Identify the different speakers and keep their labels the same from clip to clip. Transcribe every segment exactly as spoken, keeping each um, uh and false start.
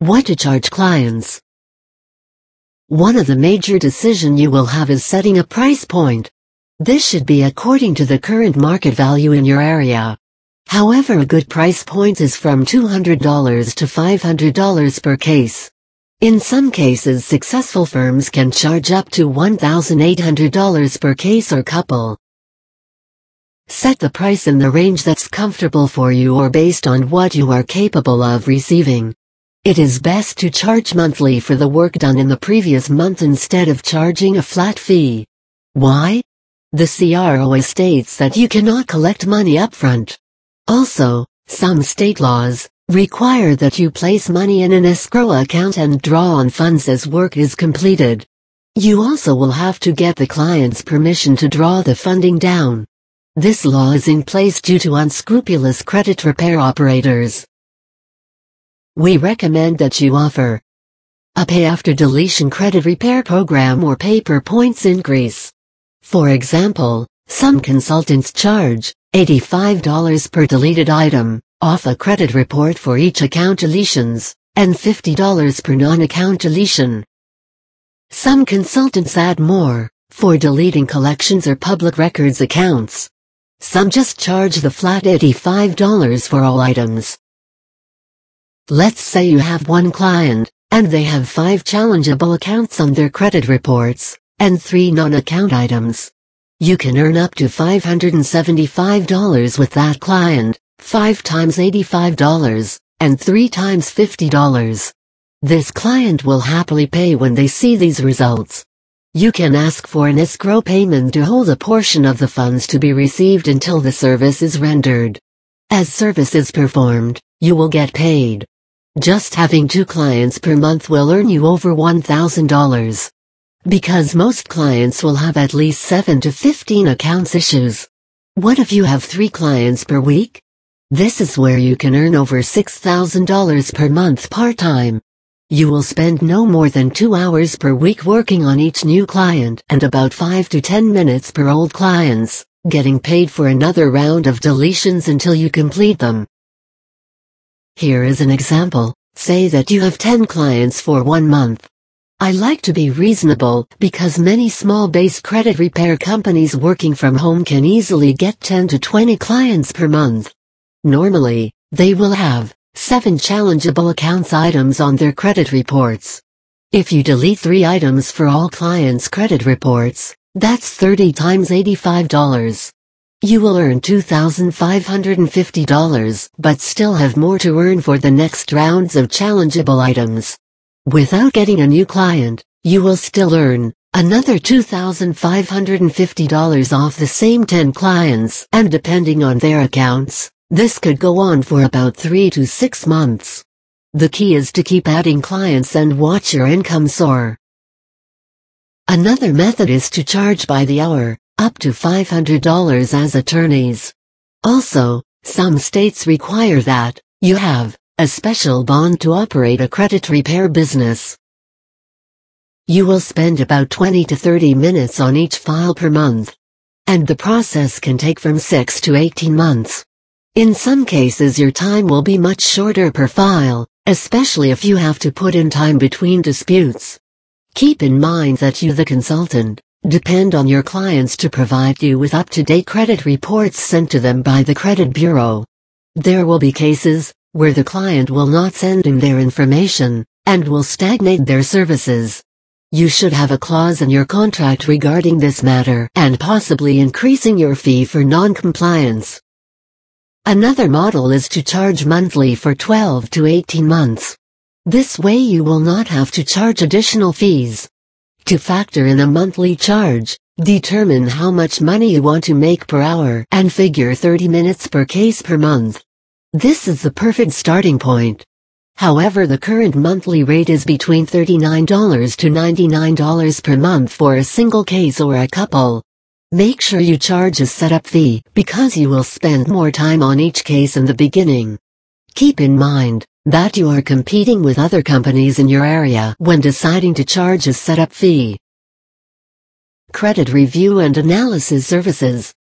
Speaker 1: What to charge clients? One of the major decisions you will have is setting a price point. This should be according to the current market value in your area. However, a good price point is from two hundred dollars to five hundred dollars per case. In some cases, successful firms can charge up to one thousand eight hundred dollars per case or couple. Set the price in the range that's comfortable for you or based on what you are capable of receiving. It is best to charge monthly for the work done in the previous month instead of charging a flat fee. Why? The C R O states that you cannot collect money upfront. Also, some state laws require that you place money in an escrow account and draw on funds as work is completed. You also will have to get the client's permission to draw the funding down. This law is in place due to unscrupulous credit repair operators. We recommend that you offer a pay-after-deletion credit repair program or pay-per-points increase. For example, some consultants charge eighty-five dollars per deleted item off a credit report for each account deletions, and fifty dollars per non-account deletion. Some consultants add more for deleting collections or public records accounts. Some just charge the flat eighty-five dollars for all items. Let's say you have one client, and they have five challengeable accounts on their credit reports, and three non-account items. You can earn up to five hundred seventy-five dollars with that client, five times eighty-five dollars, and three times fifty dollars. This client will happily pay when they see these results. You can ask for an escrow payment to hold a portion of the funds to be received until the service is rendered. As service is performed, you will get paid. Just having two clients per month will earn you over one thousand dollars. Because most clients will have at least seven to fifteen accounts issues. What if you have three clients per week? This is where you can earn over six thousand dollars per month part-time. You will spend no more than two hours per week working on each new client and about five to ten minutes per old clients, getting paid for another round of deletions until you complete them. Here is an example. Say that you have ten clients for one month. I like to be reasonable because many small base credit repair companies working from home can easily get ten to twenty clients per month. Normally, they will have seven challengeable accounts items on their credit reports. If you delete three items for all clients' credit reports, that's thirty times eighty-five dollars. You will earn two thousand five hundred fifty dollars, but still have more to earn for the next rounds of challengeable items. Without getting a new client, you will still earn another two thousand five hundred fifty dollars off the same ten clients, and depending on their accounts, this could go on for about three to six months. The key is to keep adding clients and watch your income soar. Another method is to charge by the hour, up to five hundred dollars as attorneys. Also, some states require that you have a special bond to operate a credit repair business. You will spend about twenty to thirty minutes on each file per month. And the process can take from six to eighteen months. In some cases your time will be much shorter per file, especially if you have to put in time between disputes. Keep in mind that you, the consultant, depend on your clients to provide you with up-to-date credit reports sent to them by the credit bureau. There will be cases where the client will not send in their information, and will stagnate their services. You should have a clause in your contract regarding this matter and possibly increasing your fee for non-compliance. Another model is to charge monthly for twelve to eighteen months. This way you will not have to charge additional fees. To factor in a monthly charge, determine how much money you want to make per hour and figure thirty minutes per case per month. This is the perfect starting point. However, the current monthly rate is between thirty-nine dollars to ninety-nine dollars per month for a single case or a couple. Make sure you charge a setup fee because you will spend more time on each case in the beginning. Keep in mind that you are competing with other companies in your area when deciding to charge a setup fee. Credit review and analysis services.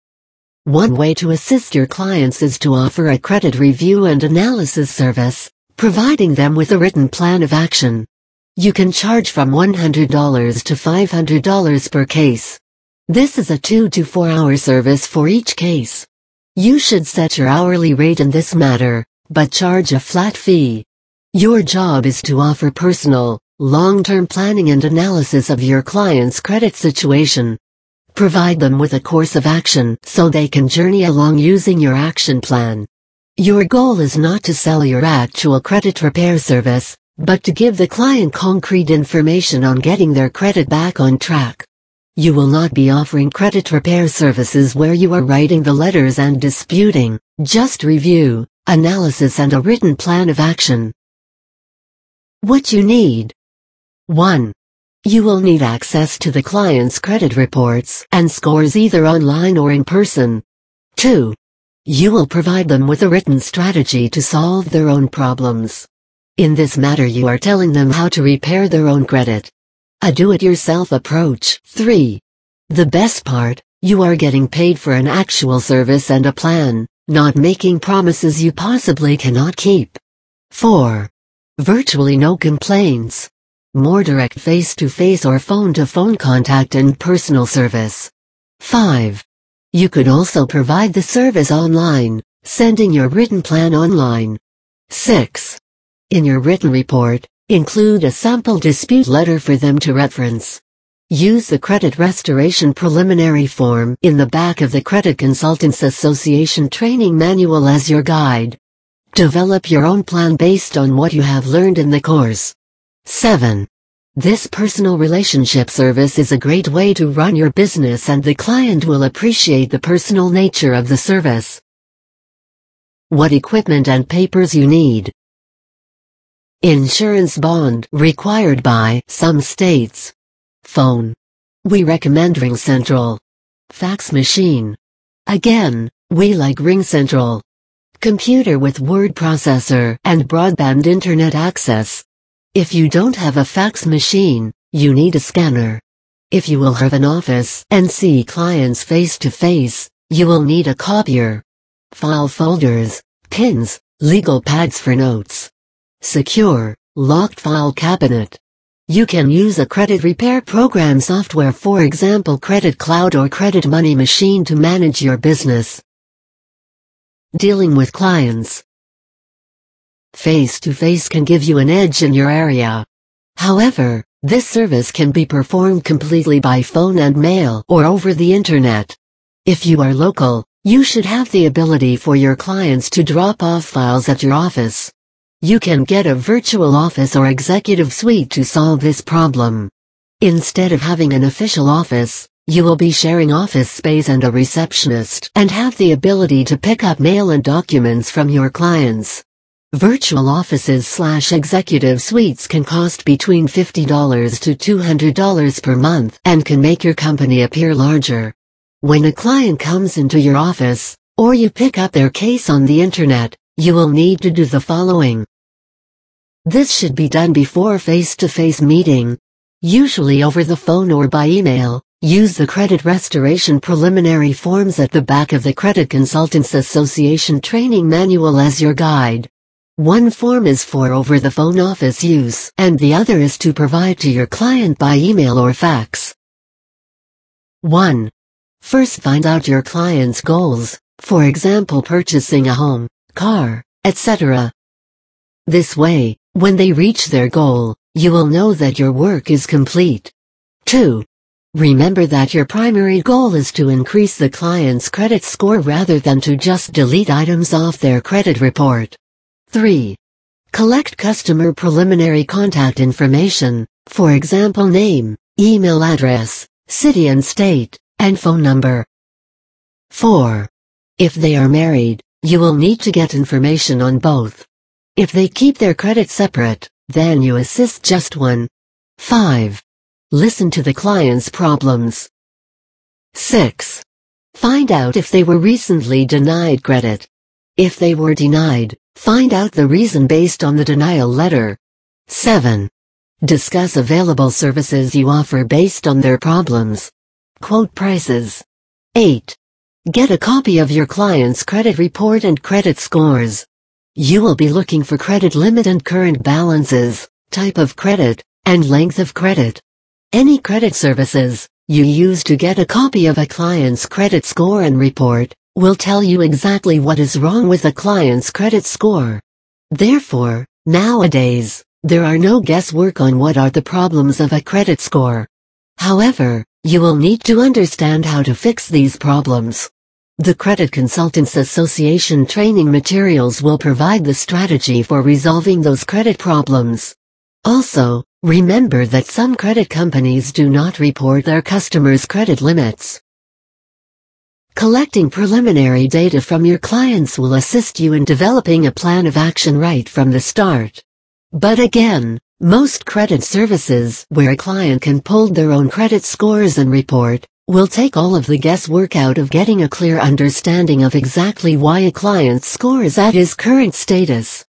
Speaker 1: One way to assist your clients is to offer a credit review and analysis service. providing them with a written plan of action. You can charge from one hundred dollars to five hundred dollars per case. This is a two to four hour service for each case. You should set your hourly rate in this matter, but charge a flat fee. Your job is to offer personal, long-term planning and analysis of your client's credit situation. Provide them with a course of action so they can journey along using your action plan. Your goal is not to sell your actual credit repair service, but to give the client concrete information on getting their credit back on track. You will not be offering credit repair services where you are writing the letters and disputing, just review, analysis and a written plan of action. What you need. one. You will need access to the client's credit reports and scores either online or in person. two. You will provide them with a written strategy to solve their own problems. In this matter you are telling them how to repair their own credit. A do-it-yourself approach. three. The best part, you are getting paid for an actual service and a plan, not making promises you possibly cannot keep. four. Virtually no complaints. More direct face-to-face or phone-to-phone contact and personal service. five. You could also provide the service online, sending your written plan online. six. In your written report, include a sample dispute letter for them to reference. Use the Credit Restoration Preliminary Form in the back of the Credit Consultants Association Training Manual as your guide. Develop your own plan based on what you have learned in the course. seven. This personal relationship service is a great way to run your business and the client will appreciate the personal nature of the service. What equipment and papers you need. Insurance bond required by some states. Phone. We recommend RingCentral. Fax machine. Again, we like RingCentral. Computer with word processor and broadband internet access. If you don't have a fax machine, you need a scanner. If you will have an office and see clients face to face, you will need a copier. File folders, pins, legal pads for notes. Secure, locked file cabinet. You can use a credit repair program software, for example Credit Cloud or Credit Money Machine, to manage your business. Dealing with clients. Face-to-face can give you an edge in your area. However, this service can be performed completely by phone and mail or over the internet. If you are local, you should have the ability for your clients to drop off files at your office. You can get a virtual office or executive suite to solve this problem. Instead of having an official office, you will be sharing office space and a receptionist and have the ability to pick up mail and documents from your clients. Virtual offices slash executive suites can cost between fifty dollars to two hundred dollars per month and can make your company appear larger. When a client comes into your office, or you pick up their case on the internet, you will need to do the following. This should be done before face-to-face meeting, usually over the phone or by email. Use the Credit Restoration Preliminary Forms at the back of the Credit Consultants Association Training Manual as your guide. One form is for over-the-phone office use, and the other is to provide to your client by email or fax. one. First, find out your client's goals, for example purchasing a home, car, et cetera. This way, when they reach their goal, you will know that your work is complete. two. Remember that your primary goal is to increase the client's credit score rather than to just delete items off their credit report. three. Collect customer preliminary contact information, for example name, email address, city and state, and phone number. four. If they are married, you will need to get information on both. If they keep their credit separate, then you assist just one. five. Listen to the client's problems. six. Find out if they were recently denied credit. If they were denied, find out the reason based on the denial letter. seven. Discuss available services you offer based on their problems. Quote prices. eight. Get a copy of your client's credit report and credit scores. You will be looking for credit limit and current balances, type of credit, and length of credit. Any credit services you use to get a copy of a client's credit score and report will tell you exactly what is wrong with a client's credit score. Therefore, nowadays, there are no guesswork on what are the problems of a credit score. However, you will need to understand how to fix these problems. The Credit Consultants Association training materials will provide the strategy for resolving those credit problems. Also, remember that some credit companies do not report their customers' credit limits. Collecting preliminary data from your clients will assist you in developing a plan of action right from the start. But again, most credit services where a client can pull their own credit scores and report will take all of the guesswork out of getting a clear understanding of exactly why a client's score is at his current status.